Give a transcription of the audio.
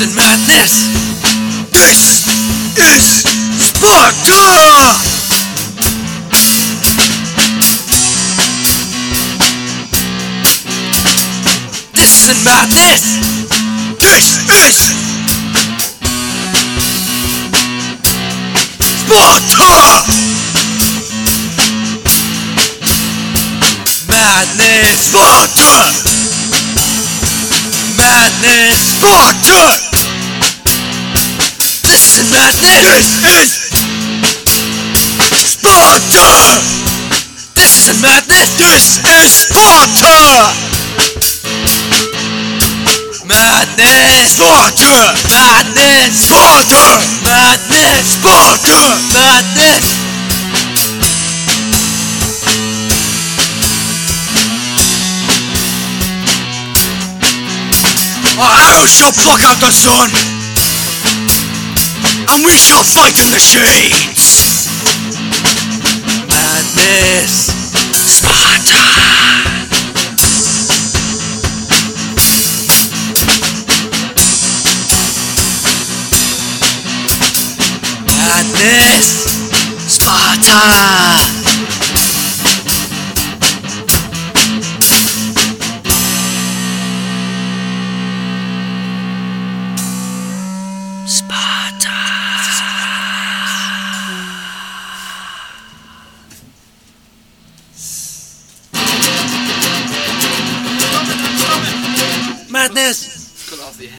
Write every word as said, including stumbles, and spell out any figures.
This is madness. This is Sparta! This is madness. This is Sparta! Madness. Sparta! Madness. Sparta! This is madness. This is Sparta! This is madness. This is Sparta! Madness. Sparta! Madness. Sparta! Madness. Sparta! Madness. Our arrows shall pluck out the sun, and we shall fight in the shades. Madness. Sparta! Madness. Sparta!